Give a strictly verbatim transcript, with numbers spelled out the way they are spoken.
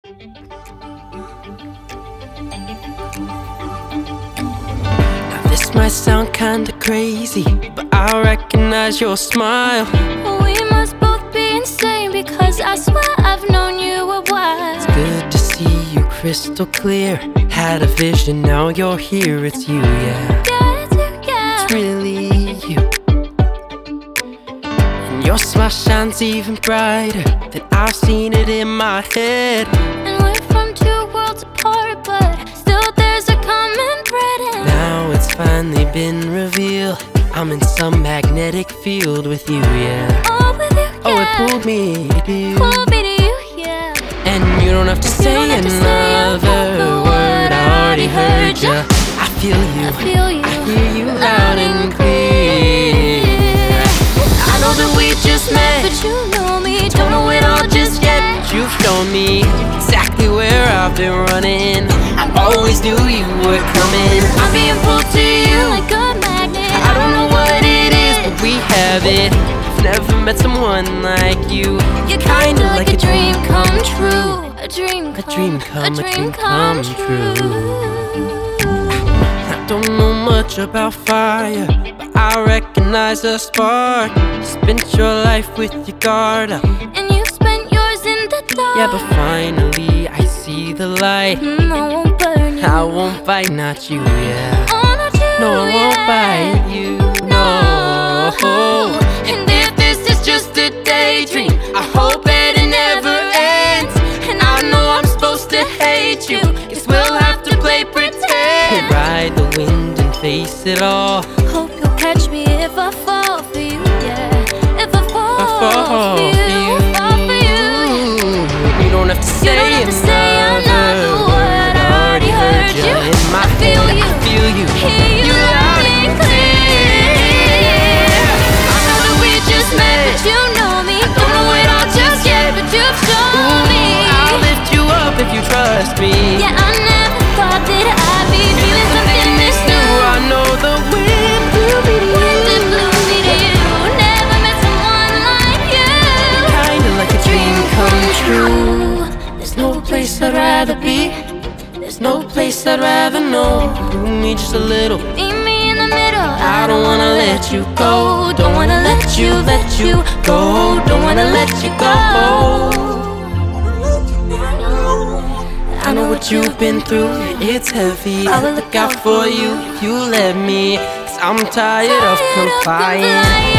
Now this might sound kinda crazy, but I recognize your smile. We must both be insane, because I swear I've known you a while. It's good to see you crystal clear. Had a vision, now you're here, it's you, yeah. Yeah, it's you, yeah. It's really you. And your smile shines even brighter than I've seen it in my head. And we're from two worlds apart, but still there's a common thread. And now it's finally been revealed, I'm in some magnetic field with you, yeah. oh, with you, yeah. Oh, it pulled me to you. Pulled me to you, yeah. And you don't have to say don't have to say another another word, I already heard ya. I feel you, I feel you, I hear you loud and clear. I know that we just met, but you know me, don't know it all just yet. But you've shown me exactly where I've been running. I always knew you were coming. I'm being pulled to you like a magnet. I don't know what it is, but we have it. I've never met someone like you. You're kinda like a dream come true. A dream A come, dream come, a dream come true. I don't know much about fire, but I recognize a spark. You spent your life with your guard up, And you spent yours in the dark. yeah, but finally I see the light. Mm, I won't burn you. I won't bite, not you, yeah. Oh, not you, No, I won't yeah. bite you, no. And if this is just a daydream, I hope that it never ends. And I know I'm supposed to hate you, guess we'll have to play pretend. Ride the wind and face it all. Hope you'll catch me if I fall for you, yeah. If I fall, I fall for you, for you. fall for you, yeah. You don't have to You say don't have to say another word, I already heard you. In my I feel head, you, I feel you, hear you loud and clear. I know that we just met, But you know me, don't know it all just yet, but you've shown me. I'll lift you up if you trust me. Yeah, I never thought that I'd be feeling something this new. I know the wind blew me to Wind you. that blew me to you. Never met someone like you. Kinda like a dream come true. There's no place I'd rather be. There's no place I'd rather know. Do me just a little. Meet me in the middle. I don't wanna let you go. Don't wanna let you, let you go. Don't wanna let you go. I know what you've been through, it's heavy. I will look out for you if you let me, 'cause I'm tired of complying.